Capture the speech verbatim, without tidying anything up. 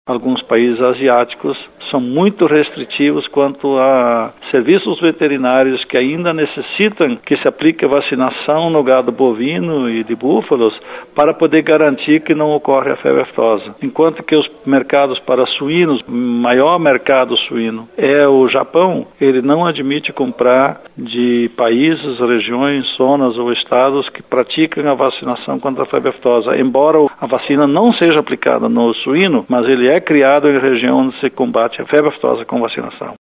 Alguns países asiáticos são muito restritivos quanto a serviços veterinários que ainda necessitam que se aplique a vacinação no gado bovino e de búfalos para poder garantir que não ocorre a febre aftosa. Enquanto que os mercados para suínos, o maior mercado suíno é o Japão, ele não admite comprar de países, regiões, zonas ou estados que praticam a vacinação contra a febre aftosa. Embora a vacina não seja aplicada no suíno, mas ele é criado em região onde se combate a febre aftosa com vacinação.